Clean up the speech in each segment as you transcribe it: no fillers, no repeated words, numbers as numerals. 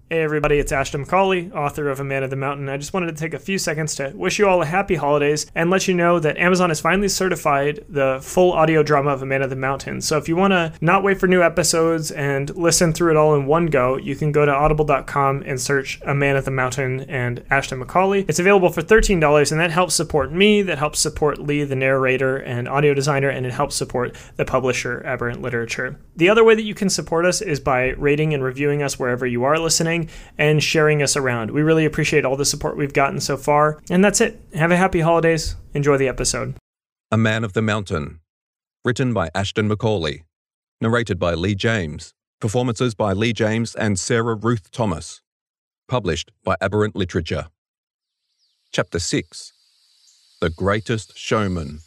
Hey everybody, it's Ashton McCauley, author of A Man of the Mountain. I just wanted to take a few seconds to wish you all a happy holidays and let you know that Amazon has finally certified the full audio drama of A Man of the Mountain. So if you want to not wait for new episodes and listen through it all in one go, you can go to audible.com and search A Man of the Mountain and Ashton McCauley. It's available for $13, and that helps support me, that helps support Lee, the narrator and audio designer, and it helps support the publisher, Aberrant Literature. The other way that you can support us is by rating and reviewing us wherever you are listening and sharing us around. We really appreciate all the support we've gotten so far. And that's it. Have a happy holidays. Enjoy the episode. A Man of the Mountain. Written by Ashton McCauley. Narrated by Lee James. Performances by Lee James and Sarah Ruth Thomas. Published by Aberrant Literature. Chapter 6. The Greatest Showman.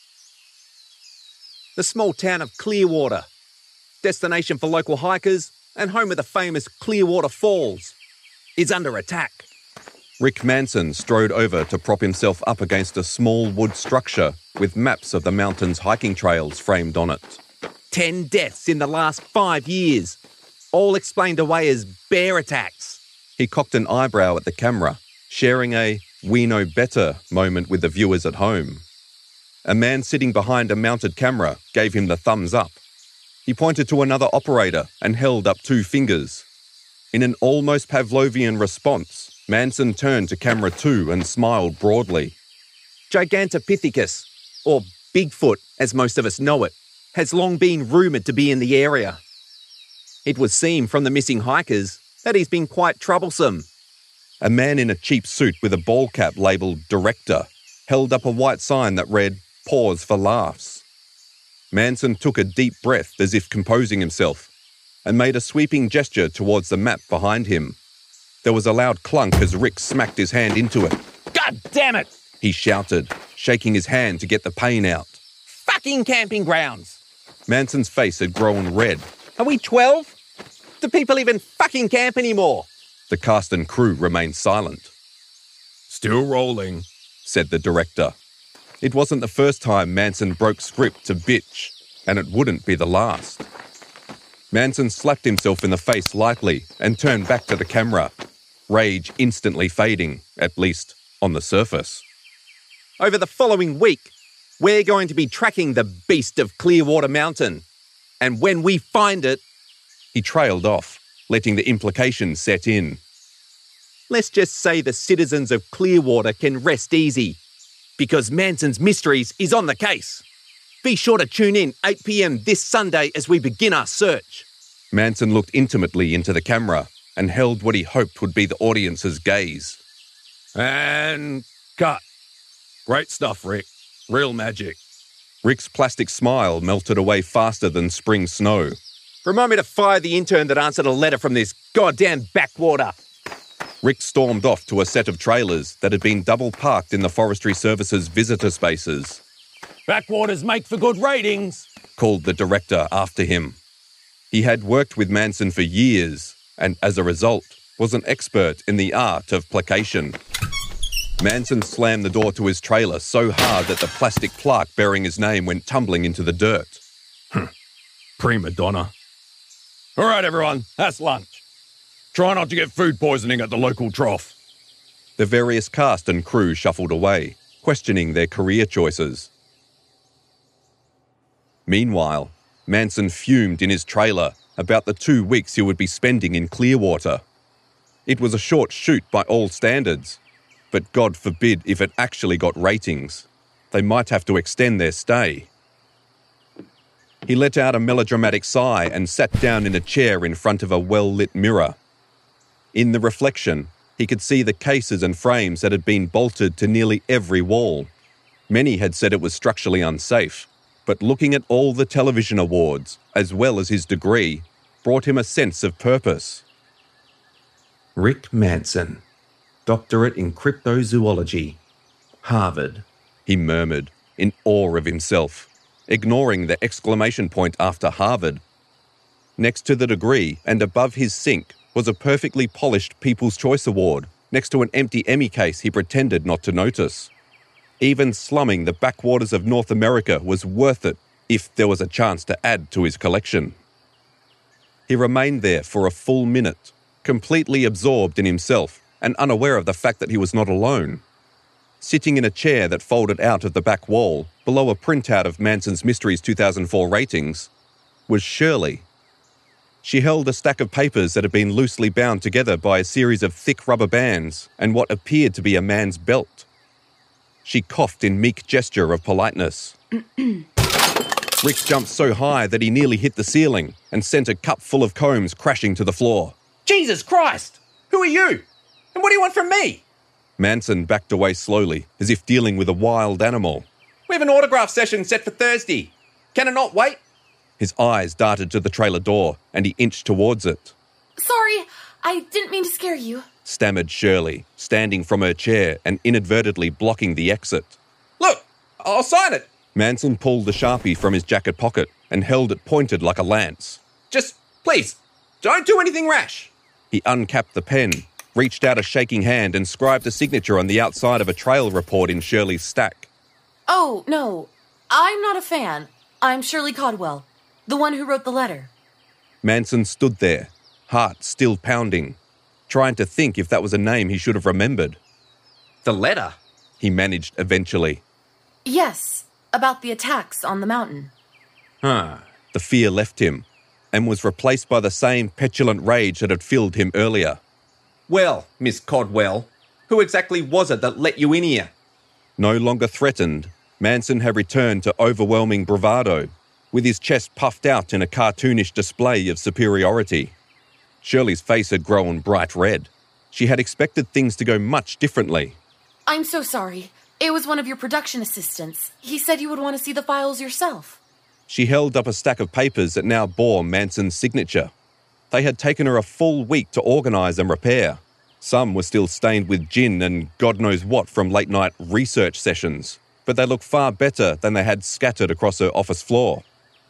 The small town of Clearwater. Destination for local hikers and home of the famous Clearwater Falls, is under attack. Rick Manson strode over to prop himself up against a small wood structure with maps of the mountain's hiking trails framed on it. 10 deaths in the last 5 years, all explained away as bear attacks. He cocked an eyebrow at the camera, sharing a "we know better" moment with the viewers at home. A man sitting behind a mounted camera gave him the thumbs up. He pointed to another operator and held up 2 fingers. In an almost Pavlovian response, Manson turned to camera 2 and smiled broadly. Gigantopithecus, or Bigfoot as most of us know it, has long been rumoured to be in the area. It would seem from the missing hikers that he's been quite troublesome. A man in a cheap suit with a ball cap labelled Director held up a white sign that read, "Pause for laughs." Manson took a deep breath as if composing himself and made a sweeping gesture towards the map behind him. There was a loud clunk as Rick smacked his hand into it. God damn it! He shouted, shaking his hand to get the pain out. Fucking camping grounds! Manson's face had grown red. Are we 12? Do people even fucking camp anymore? The cast and crew remained silent. "Still rolling," said the director. It wasn't the first time Manson broke script to bitch, and it wouldn't be the last. Manson slapped himself in the face lightly and turned back to the camera, rage instantly fading, at least on the surface. Over the following week, we're going to be tracking the beast of Clearwater Mountain. And when we find it... He trailed off, letting the implications set in. Let's just say the citizens of Clearwater can rest easy, because Manson's Mysteries is on the case. Be sure to tune in 8 p.m. this Sunday as we begin our search. Manson looked intimately into the camera and held what he hoped would be the audience's gaze. And cut. Great stuff, Rick. Real magic. Rick's plastic smile melted away faster than spring snow. Remind me to fire the intern that answered a letter from this goddamn backwater. Rick stormed off to a set of trailers that had been double parked in the Forestry Service's visitor spaces. "Backwaters make for good ratings," called the director after him. He had worked with Manson for years and, as a result, was an expert in the art of placation. Manson slammed the door to his trailer so hard that the plastic plaque bearing his name went tumbling into the dirt. Prima donna. "All right, everyone, that's lunch. Try not to get food poisoning at the local trough." The various cast and crew shuffled away, questioning their career choices. Meanwhile, Manson fumed in his trailer about the 2 weeks he would be spending in Clearwater. It was a short shoot by all standards, but God forbid if it actually got ratings. They might have to extend their stay. He let out a melodramatic sigh and sat down in a chair in front of a well-lit mirror. In the reflection, he could see the cases and frames that had been bolted to nearly every wall. Many had said it was structurally unsafe, but looking at all the television awards, as well as his degree, brought him a sense of purpose. Rick Manson, doctorate in cryptozoology, Harvard, he murmured, in awe of himself, ignoring the exclamation point after Harvard. Next to the degree and above his sink was a perfectly polished People's Choice Award next to an empty Emmy case he pretended not to notice. Even slumming the backwaters of North America was worth it if there was a chance to add to his collection. He remained there for a full minute, completely absorbed in himself and unaware of the fact that he was not alone. Sitting in a chair that folded out of the back wall, below a printout of Manson's Mysteries 2004 ratings, was Shirley. She held a stack of papers that had been loosely bound together by a series of thick rubber bands and what appeared to be a man's belt. She coughed in meek gesture of politeness. Rick jumped so high that he nearly hit the ceiling and sent a cup full of combs crashing to the floor. Jesus Christ! Who are you? And what do you want from me? Manson backed away slowly, as if dealing with a wild animal. We have an autograph session set for Thursday. Can it not wait? His eyes darted to the trailer door, and he inched towards it. Sorry, I didn't mean to scare you, Stammered Shirley, standing from her chair and inadvertently blocking the exit. Look, I'll sign it. Manson pulled the Sharpie from his jacket pocket and held it pointed like a lance. Just, please, don't do anything rash. He uncapped the pen, reached out a shaking hand and scribed a signature on the outside of a trail report in Shirley's stack. Oh, no, I'm not a fan. I'm Shirley Codwell, the one who wrote the letter. Manson stood there, heart still pounding, trying to think if that was a name he should have remembered. The letter? He managed eventually. Yes, about the attacks on the mountain. The fear left him and was replaced by the same petulant rage that had filled him earlier. Well, Miss Codwell, who exactly was it that let you in here? No longer threatened, Manson had returned to overwhelming bravado, with his chest puffed out in a cartoonish display of superiority. Shirley's face had grown bright red. She had expected things to go much differently. I'm so sorry. It was one of your production assistants. He said you would want to see the files yourself. She held up a stack of papers that now bore Manson's signature. They had taken her a full week to organise and repair. Some were still stained with gin and God knows what from late-night research sessions, but they looked far better than they had scattered across her office floor.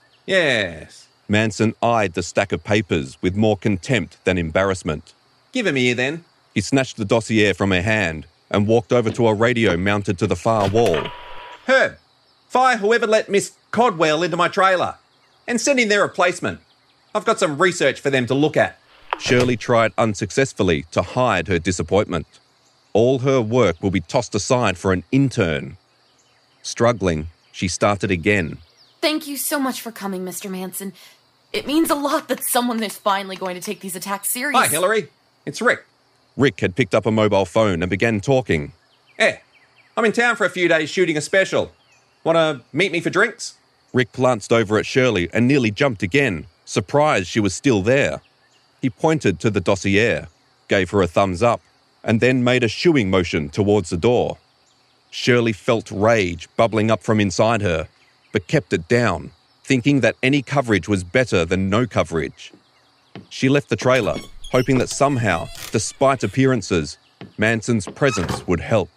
Yes. Manson eyed the stack of papers with more contempt than embarrassment. Give him here, then. He snatched the dossier from her hand and walked over to a radio mounted to the far wall. Herb, fire whoever let Miss Codwell into my trailer and send in their replacement. I've got some research for them to look at. Shirley tried unsuccessfully to hide her disappointment. All her work will be tossed aside for an intern. Struggling, she started again. Thank you so much for coming, Mr. Manson. It means a lot that someone is finally going to take these attacks seriously. Hi, Hillary. It's Rick. Rick had picked up a mobile phone and began talking. Hey, I'm in town for a few days shooting a special. Want to meet me for drinks? Rick glanced over at Shirley and nearly jumped again, surprised she was still there. He pointed to the dossier, gave her a thumbs up, and then made a shooing motion towards the door. Shirley felt rage bubbling up from inside her, but kept it down, thinking that any coverage was better than no coverage. She left the trailer, hoping that somehow, despite appearances, Manson's presence would help.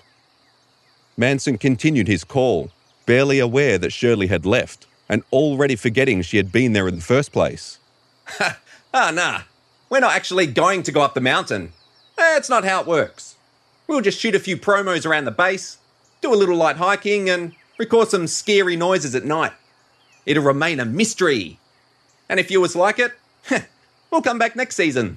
Manson continued his call, barely aware that Shirley had left, and already forgetting she had been there in the first place. Nah. We're not actually going to go up the mountain. That's not how it works. We'll just shoot a few promos around the base, do a little light hiking, and record some scary noises at night. It'll remain a mystery. And if viewers like it, we'll come back next season.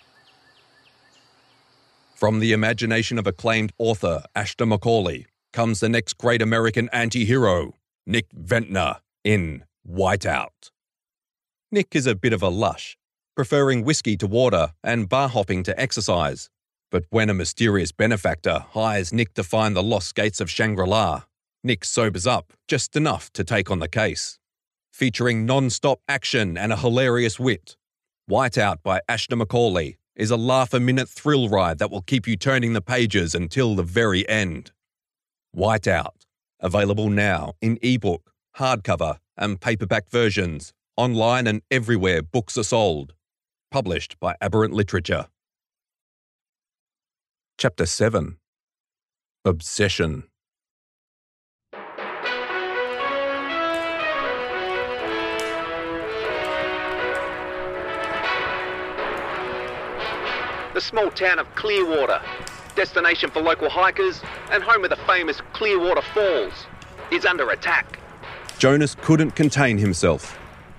From the imagination of acclaimed author Ashton Macaulay comes the next great American anti-hero, Nick Ventnor, in Whiteout. Nick is a bit of a lush, preferring whiskey to water and bar hopping to exercise. But when a mysterious benefactor hires Nick to find the lost gates of Shangri-La, Nick sobers up just enough to take on the case. Featuring non-stop action and a hilarious wit, Whiteout by Ashton Macaulay is a laugh-a-minute thrill ride that will keep you turning the pages until the very end. Whiteout, available now in ebook, hardcover and paperback versions, online and everywhere books are sold. Published by Aberrant Literature. Chapter 7. Obsession. The small town of Clearwater, destination for local hikers and home of the famous Clearwater Falls, is under attack. Jonas couldn't contain himself.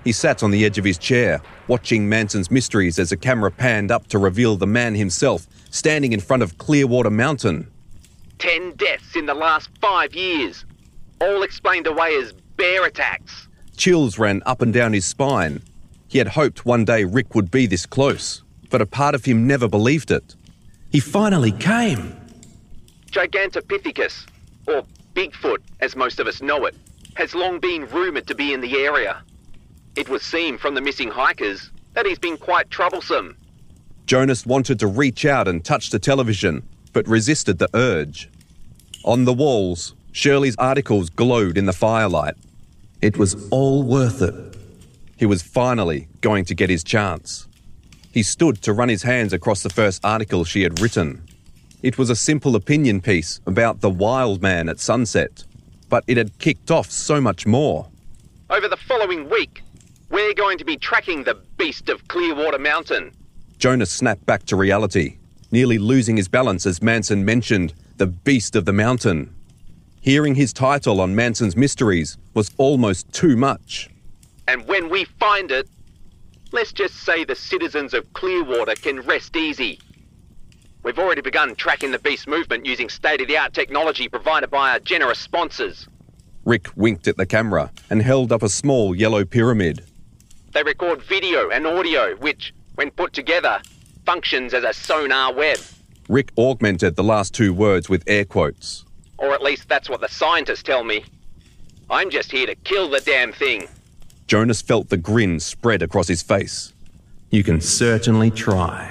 He sat on the edge of his chair, watching Manson's Mysteries as the camera panned up to reveal the man himself, standing in front of Clearwater Mountain. 10 deaths in the last 5 years, all explained away as bear attacks. Chills ran up and down his spine. He had hoped one day Rick would be this close, but a part of him never believed it. He finally came. Gigantopithecus, or Bigfoot as most of us know it, has long been rumoured to be in the area. It was seen from the missing hikers that he's been quite troublesome. Jonas wanted to reach out and touch the television, but resisted the urge. On the walls, Shirley's articles glowed in the firelight. It was all worth it. He was finally going to get his chance. He stood to run his hands across the first article she had written. It was a simple opinion piece about the wild man at sunset, but it had kicked off so much more. Over the following week, we're going to be tracking the beast of Clearwater Mountain. Jonas snapped back to reality, nearly losing his balance as Manson mentioned the beast of the mountain. Hearing his title on Manson's Mysteries was almost too much. And when we find it, let's just say the citizens of Clearwater can rest easy. We've already begun tracking the beast movement using state-of-the-art technology provided by our generous sponsors. Rick winked at the camera and held up a small yellow pyramid. They record video and audio, which, when put together, functions as a sonar web. Rick augmented the last two words with air quotes. Or at least that's what the scientists tell me. I'm just here to kill the damn thing. Jonas felt the grin spread across his face. You can certainly try.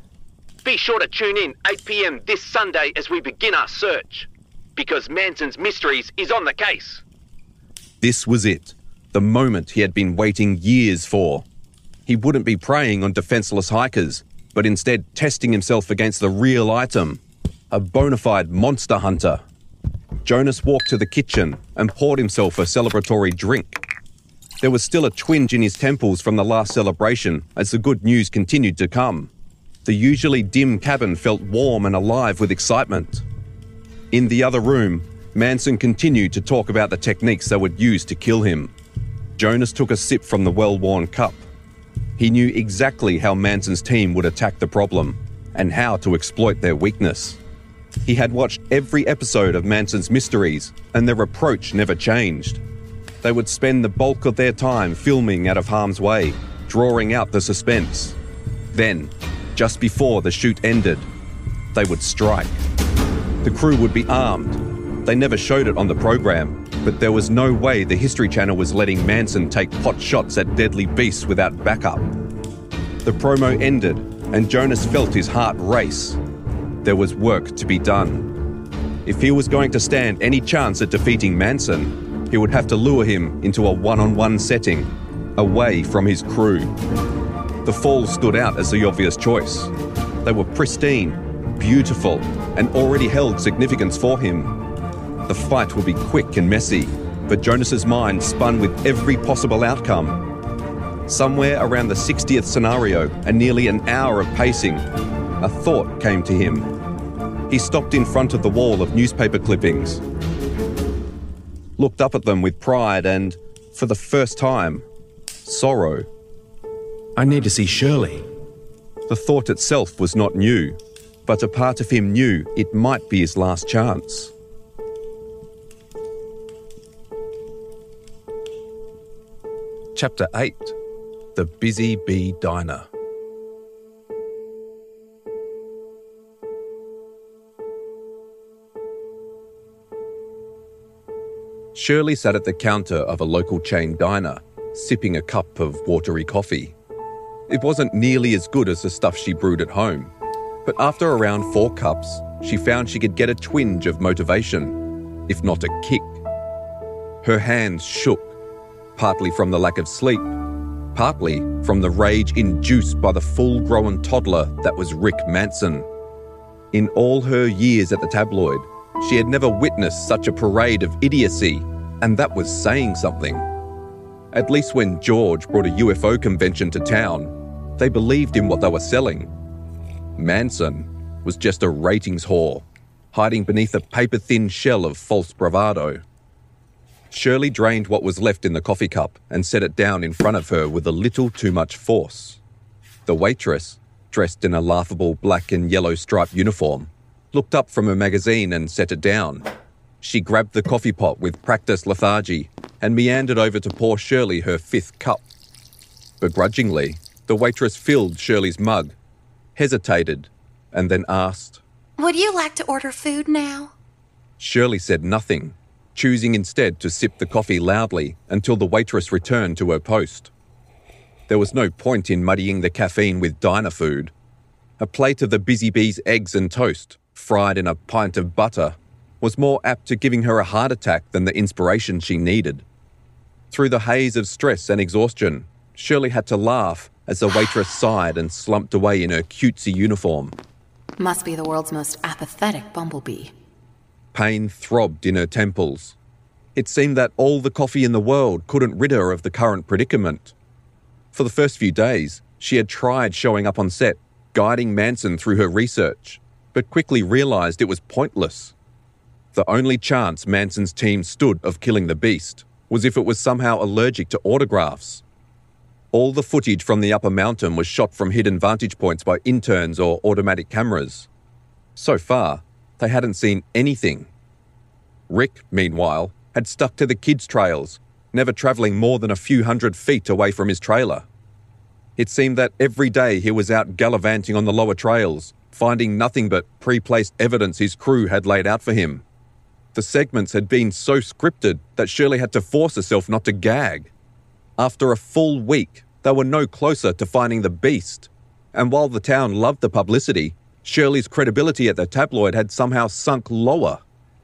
Be sure to tune in 8 p.m. this Sunday as we begin our search, because Manson's Mysteries is on the case. This was it, the moment he had been waiting years for. He wouldn't be preying on defenseless hikers, but instead testing himself against the real item, a bona fide monster hunter. Jonas walked to the kitchen and poured himself a celebratory drink. There was still a twinge in his temples from the last celebration as the good news continued to come. The usually dim cabin felt warm and alive with excitement. In the other room, Manson continued to talk about the techniques they would use to kill him. Jonas took a sip from the well-worn cup. He knew exactly how Manson's team would attack the problem and how to exploit their weakness. He had watched every episode of Manson's Mysteries, and their approach never changed. They would spend the bulk of their time filming out of harm's way, drawing out the suspense. Then, just before the shoot ended, they would strike. The crew would be armed. They never showed it on the program, but there was no way the History Channel was letting Manson take pot shots at deadly beasts without backup. The promo ended, and Jonas felt his heart race. There was work to be done. If he was going to stand any chance at defeating Manson, he would have to lure him into a one-on-one setting, away from his crew. The Falls stood out as the obvious choice. They were pristine, beautiful, and already held significance for him. The fight would be quick and messy, but Jonas's mind spun with every possible outcome. Somewhere around the 60th scenario and nearly an hour of pacing, a thought came to him. He stopped in front of the wall of newspaper clippings, looked up at them with pride and, for the first time, sorrow. I need to see Shirley. The thought itself was not new, but a part of him knew it might be his last chance. Chapter 8. The Busy Bee Diner. Shirley sat at the counter of a local chain diner, sipping a cup of watery coffee. It wasn't nearly as good as the stuff she brewed at home, but after around 4 cups, she found she could get a twinge of motivation, if not a kick. Her hands shook, partly from the lack of sleep, partly from the rage induced by the full-grown toddler that was Rick Manson. In all her years at the tabloid, she had never witnessed such a parade of idiocy, and that was saying something. At least when George brought a UFO convention to town, they believed in what they were selling. Manson was just a ratings whore, hiding beneath a paper-thin shell of false bravado. Shirley drained what was left in the coffee cup and set it down in front of her with a little too much force. The waitress, dressed in a laughable black and yellow striped uniform, looked up from her magazine and set it down. She grabbed the coffee pot with practiced lethargy and meandered over to pour Shirley her 5th cup. Begrudgingly, the waitress filled Shirley's mug, hesitated, and then asked, Would you like to order food now? Shirley said nothing, choosing instead to sip the coffee loudly until the waitress returned to her post. There was no point in muddying the caffeine with diner food. A plate of the Busy Bee's eggs and toast, fried in a pint of butter, was more apt to giving her a heart attack than the inspiration she needed. Through the haze of stress and exhaustion, Shirley had to laugh as the waitress sighed and slumped away in her cutesy uniform. Must be the world's most apathetic bumblebee. Pain throbbed in her temples. It seemed that all the coffee in the world couldn't rid her of the current predicament. For the first few days, she had tried showing up on set, guiding Manson through her research, but quickly realised it was pointless. The only chance Manson's team stood of killing the beast was if it was somehow allergic to autographs. All the footage from the upper mountain was shot from hidden vantage points by interns or automatic cameras. So far, they hadn't seen anything. Rick, meanwhile, had stuck to the kids' trails, never travelling more than a few hundred feet away from his trailer. It seemed that every day he was out gallivanting on the lower trails, finding nothing but pre-placed evidence his crew had laid out for him. The segments had been so scripted that Shirley had to force herself not to gag. After a full week, they were no closer to finding the beast, and while the town loved the publicity, Shirley's credibility at the tabloid had somehow sunk lower.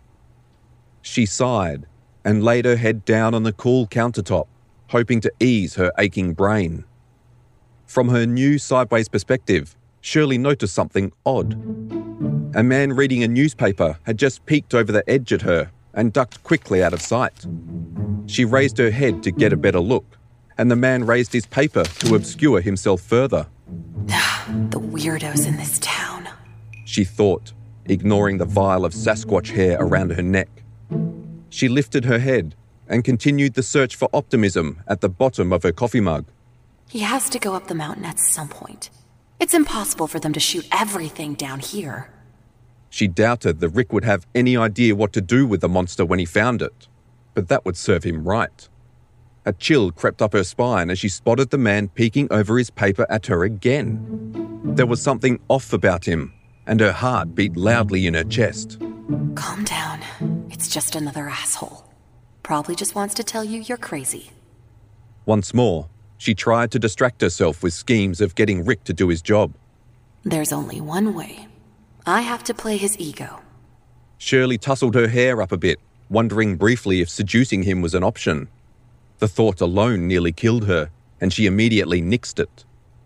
She sighed and laid her head down on the cool countertop, hoping to ease her aching brain. From her new sideways perspective, Shirley noticed something odd. A man reading a newspaper had just peeked over the edge at her and ducked quickly out of sight. She raised her head to get a better look, and the man raised his paper to obscure himself further. The weirdos in this town, she thought, ignoring the vial of Sasquatch hair around her neck. She lifted her head and continued the search for optimism at the bottom of her coffee mug. He has to go up the mountain at some point. It's impossible for them to shoot everything down here. She doubted that Rick would have any idea what to do with the monster when he found it, but that would serve him right. A chill crept up her spine as she spotted the man peeking over his paper at her again. There was something off about him, and her heart beat loudly in her chest. Calm down. It's just another asshole. Probably just wants to tell you you're crazy. Once more, she tried to distract herself with schemes of getting Rick to do his job. There's only one way. I have to play his ego. Shirley tousled her hair up a bit, wondering briefly if seducing him was an option. The thought alone nearly killed her, and she immediately nixed it.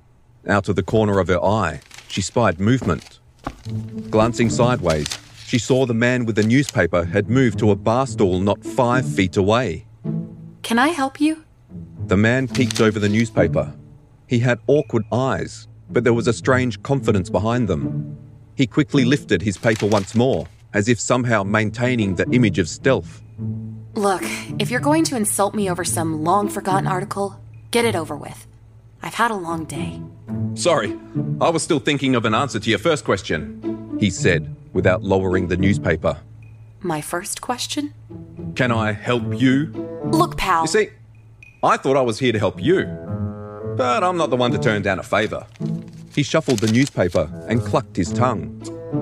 Out of the corner of her eye, she spied movement. Glancing sideways, she saw the man with the newspaper had moved to a bar stool not 5 feet away. Can I help you? The man peeked over the newspaper. He had awkward eyes, but there was a strange confidence behind them. He quickly lifted his paper once more, as if somehow maintaining the image of stealth. Look, if you're going to insult me over some long-forgotten article, get it over with. I've had a long day. Sorry, I was still thinking of an answer to your first question, he said, without lowering the newspaper. My first question? Can I help you? Look, pal. You see, I thought I was here to help you, but I'm not the one to turn down a favour. He shuffled the newspaper and clucked his tongue.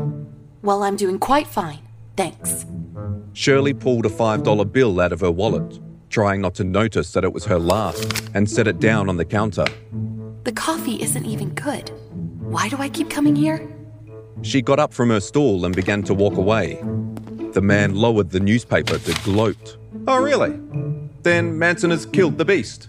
Well, I'm doing quite fine. Thanks. Shirley pulled a $5 bill out of her wallet, trying not to notice that it was her last, and set it down on the counter. The coffee isn't even good. Why do I keep coming here? She got up from her stool and began to walk away. The man lowered the newspaper to gloat. Oh, really? Then Manson has killed the beast.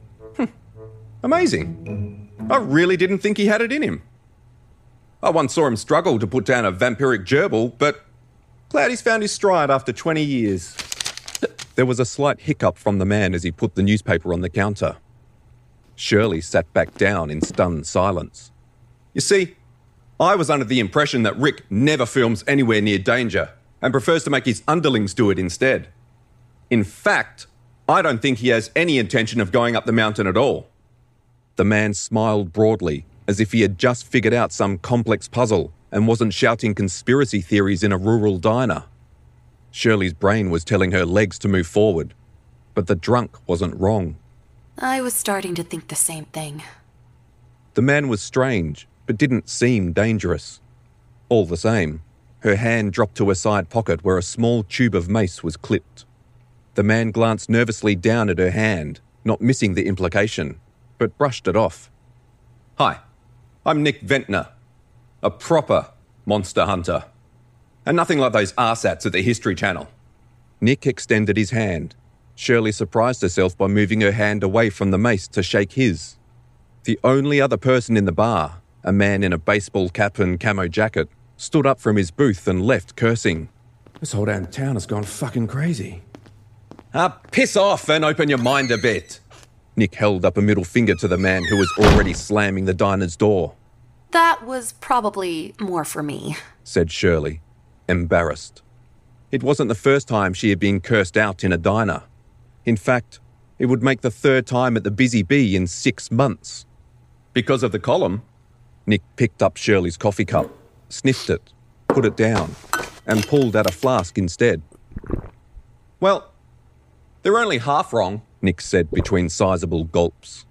Amazing. I really didn't think he had it in him. I once saw him struggle to put down a vampiric gerbil, but glad he's found his stride after 20 years. There was a slight hiccup from the man as he put the newspaper on the counter. Shirley sat back down in stunned silence. You see, I was under the impression that Rick never films anywhere near danger and prefers to make his underlings do it instead. In fact, I don't think he has any intention of going up the mountain at all. The man smiled broadly, as if he had just figured out some complex puzzle and wasn't shouting conspiracy theories in a rural diner. Shirley's brain was telling her legs to move forward, but the drunk wasn't wrong. I was starting to think the same thing. The man was strange, but didn't seem dangerous. All the same, her hand dropped to her side pocket where a small tube of mace was clipped. The man glanced nervously down at her hand, not missing the implication, but brushed it off. Hi, I'm Nick Ventnor, a proper monster hunter. And nothing like those arsats at the History Channel. Nick extended his hand. Shirley surprised herself by moving her hand away from the mace to shake his. The only other person in the bar, a man in a baseball cap and camo jacket, stood up from his booth and left cursing. This whole damn town has gone fucking crazy. Piss off and open your mind a bit. Nick held up a middle finger to the man who was already slamming the diner's door. That was probably more for me, said Shirley, embarrassed. It wasn't the first time she had been cursed out in a diner. In fact, it would make the 3rd time at the Busy Bee in 6 months. Because of the column? Nick picked up Shirley's coffee cup, sniffed it, put it down, and pulled out a flask instead. Well, they're only half wrong, Nick said between sizable gulps.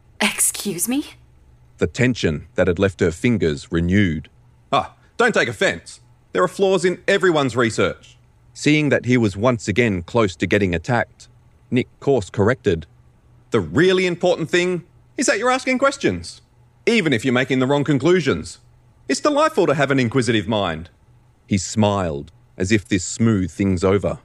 Excuse me? The tension that had left her fingers renewed. Don't take offence. There are flaws in everyone's research. Seeing that he was once again close to getting attacked, Nick course-corrected. The really important thing is that you're asking questions, even if you're making the wrong conclusions. It's delightful to have an inquisitive mind. He smiled, as if this smoothed things over.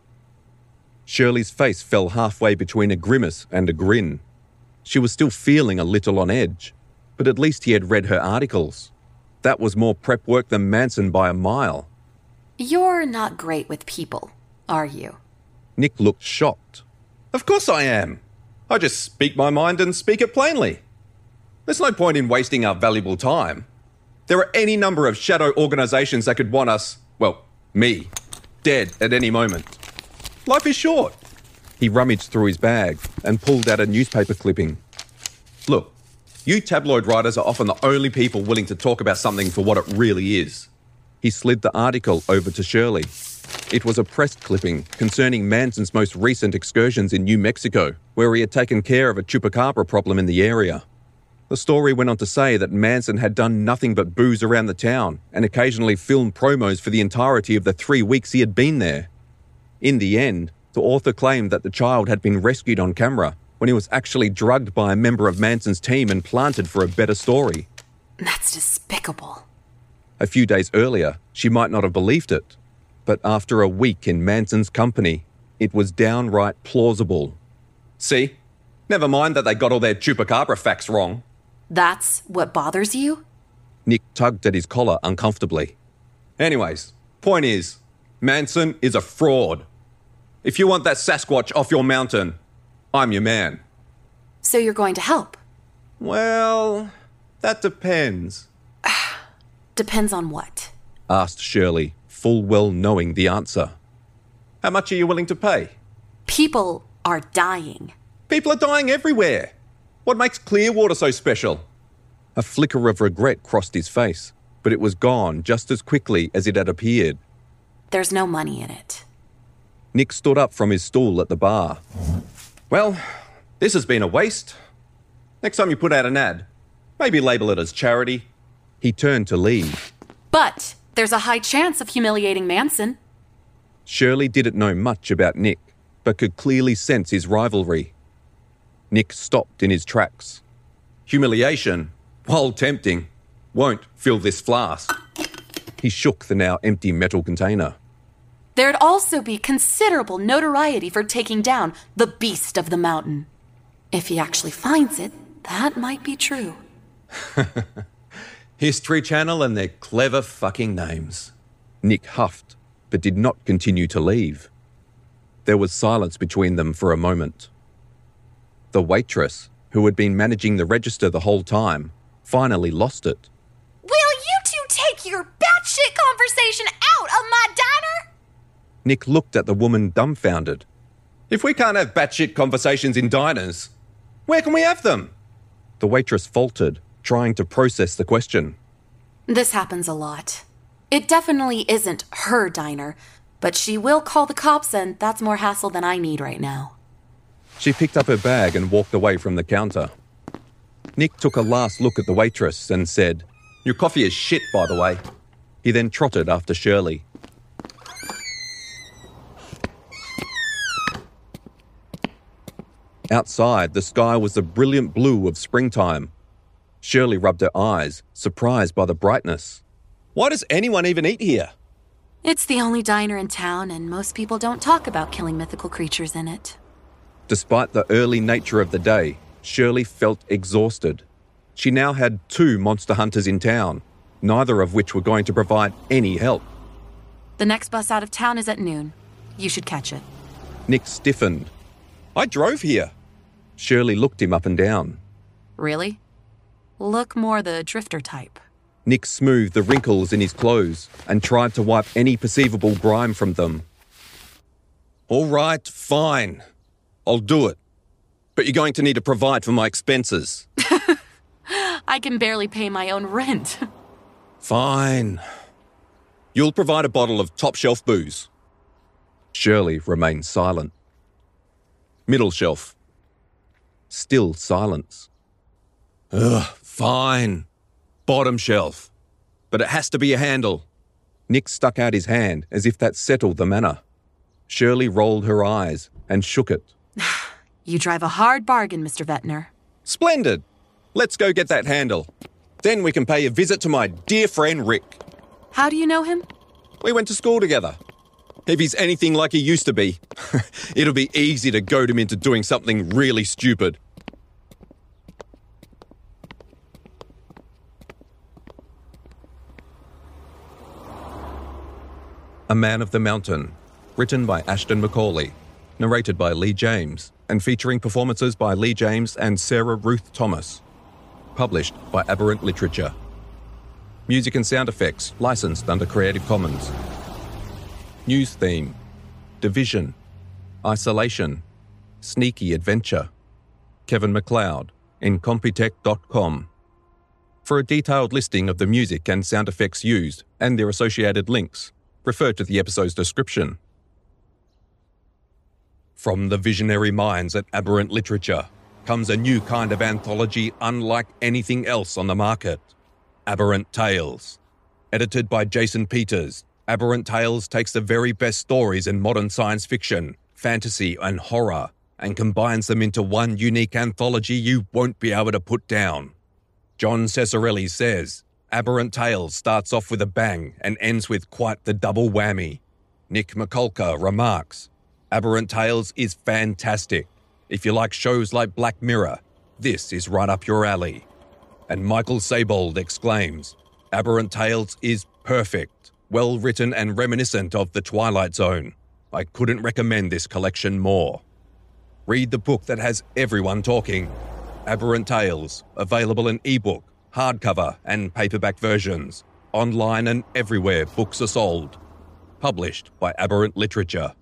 Shirley's face fell halfway between a grimace and a grin. She was still feeling a little on edge, but at least he had read her articles. That was more prep work than Manson by a mile. You're not great with people, are you? Nick looked shocked. Of course I am. I just speak my mind and speak it plainly. There's no point in wasting our valuable time. There are any number of shadow organisations that could want us, well, me, dead at any moment. Life is short. He rummaged through his bag and pulled out a newspaper clipping. Look, you tabloid writers are often the only people willing to talk about something for what it really is. He slid the article over to Shirley. It was a press clipping concerning Manson's most recent excursions in New Mexico, where he had taken care of a chupacabra problem in the area. The story went on to say that Manson had done nothing but booze around the town and occasionally filmed promos for the entirety of the 3 weeks he had been there. In the end, the author claimed that the child had been rescued on camera when he was actually drugged by a member of Manson's team and planted for a better story. That's despicable. A few days earlier, she might not have believed it, but after a week in Manson's company, it was downright plausible. See? Never mind that they got all their chupacabra facts wrong. That's what bothers you? Nick tugged at his collar uncomfortably. Anyways, point is, Manson is a fraud. If you want that Sasquatch off your mountain, I'm your man. So you're going to help? Well, that depends. Depends on what? Asked Shirley, full well knowing the answer. How much are you willing to pay? People are dying. People are dying everywhere. What makes Clearwater so special? A flicker of regret crossed his face, but it was gone just as quickly as it had appeared. There's no money in it. Nick stood up from his stool at the bar. Well, this has been a waste. Next time you put out an ad, maybe label it as charity. He turned to leave. But there's a high chance of humiliating Manson. Shirley didn't know much about Nick, but could clearly sense his rivalry. Nick stopped in his tracks. Humiliation, while tempting, won't fill this flask. He shook the now empty metal container. There'd also be considerable notoriety for taking down the beast of the mountain. If he actually finds it, that might be true. History Channel and their clever fucking names. Nick huffed, but did not continue to leave. There was silence between them for a moment. The waitress, who had been managing the register the whole time, finally lost it. Will you two take your batshit conversation out of my diner? Nick looked at the woman dumbfounded. If we can't have batshit conversations in diners, where can we have them? The waitress faltered, trying to process the question. This happens a lot. It definitely isn't her diner, but she will call the cops, and that's more hassle than I need right now. She picked up her bag and walked away from the counter. Nick took a last look at the waitress and said, "Your coffee is shit, by the way." He then trotted after Shirley. Outside, the sky was the brilliant blue of springtime. Shirley rubbed her eyes, surprised by the brightness. Why does anyone even eat here? It's the only diner in town, and most people don't talk about killing mythical creatures in it. Despite the early nature of the day, Shirley felt exhausted. She now had 2 monster hunters in town, neither of which were going to provide any help. The next bus out of town is at noon. You should catch it. Nick stiffened. I drove here. Shirley looked him up and down. Really? Look more the drifter type. Nick smoothed the wrinkles in his clothes and tried to wipe any perceivable grime from them. All right, fine. I'll do it. But you're going to need to provide for my expenses. I can barely pay my own rent. Fine. You'll provide a bottle of top-shelf booze. Shirley remained silent. Middle shelf. Still silence. Fine. Bottom shelf. But it has to be a handle. Nick stuck out his hand as if that settled the matter. Shirley rolled her eyes and shook it. You drive a hard bargain, Mr. Vettner. Splendid. Let's go get that handle. Then we can pay a visit to my dear friend Rick. How do you know him? We went to school together. If he's anything like he used to be, it'll be easy to goad him into doing something really stupid. A Man of the Mountain, written by Ashton Macaulay, narrated by Lee James, and featuring performances by Lee James and Sarah Ruth Thomas. Published by Aberrant Literature. Music and sound effects licensed under Creative Commons. News theme: Division, Isolation, Sneaky Adventure. Kevin MacLeod, Incompetech.com. For a detailed listing of the music and sound effects used and their associated links, refer to the episode's description. From the visionary minds at Aberrant Literature comes a new kind of anthology unlike anything else on the market. Aberrant Tales. Edited by Jason Peters, Aberrant Tales takes the very best stories in modern science fiction, fantasy, and horror and combines them into one unique anthology you won't be able to put down. John Cesarelli says, Aberrant Tales starts off with a bang and ends with quite the double whammy. Nick Mikulka remarks, Aberrant Tales is fantastic. If you like shows like Black Mirror, this is right up your alley. And Michael Seibold exclaims, Aberrant Tales is perfect, well written and reminiscent of The Twilight Zone. I couldn't recommend this collection more. Read the book that has everyone talking. Aberrant Tales, available in ebook, hardcover and paperback versions, online and everywhere books are sold. Published by Aberrant Literature.